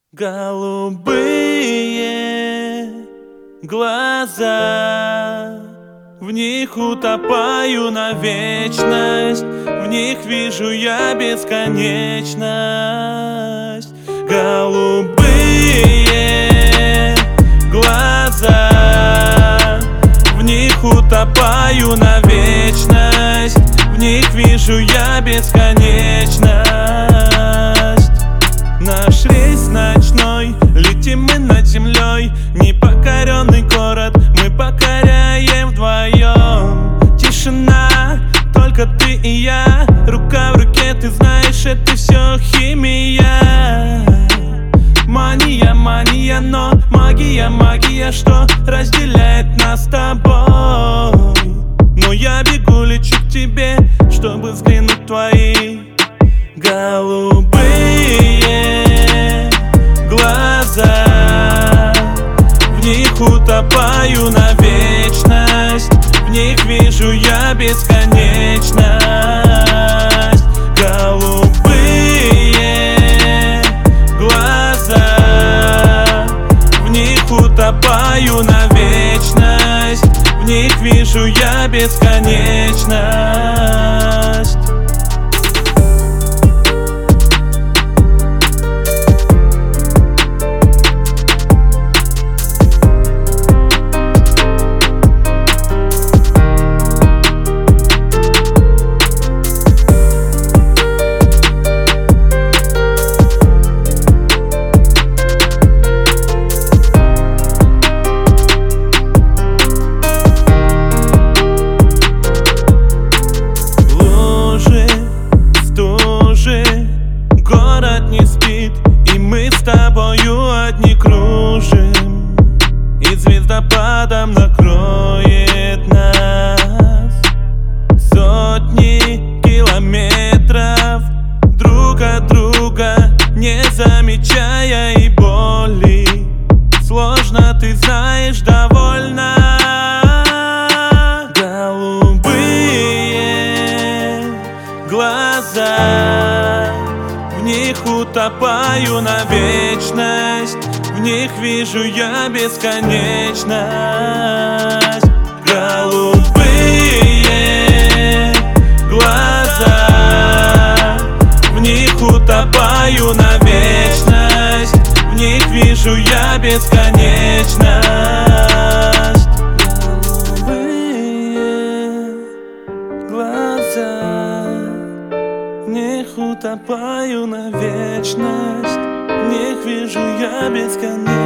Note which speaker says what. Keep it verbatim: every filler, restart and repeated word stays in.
Speaker 1: Голубые глаза, в них утопаю на вечность, в них вижу я бесконечность. Голубые глаза, в них утопаю на вечность, в них вижу я бесконечность. Наш рейс ночной, летим мы над землей, непокоренный город мы покоряем вдвоем. Тишина, только ты и я, рука в руке, ты знаешь, это все химия. Мания, мания, но магия, магия, что разделяет нас с тобой. Но я бегу, лечу к тебе, чтобы взглянуть в твои голубые глаза. В них утопаю на вечность, в них вижу я бесконечность. Голубые глаза, в них утопаю на вечность, в них вижу я бесконечность. Город не спит, и мы с тобою одни кружим, и звездопадом накроет нас сотни километров друг от друга, не замечая и боли. Сложно, ты знаешь, довольно. Голубые глаза, в них утопаю на вечность, в них вижу я бесконечность. Голубые глаза, в них утопаю на вечность, в них вижу я бесконечность. Голубые глаза, в них утопаю на вечность, в них вижу я бесконечность.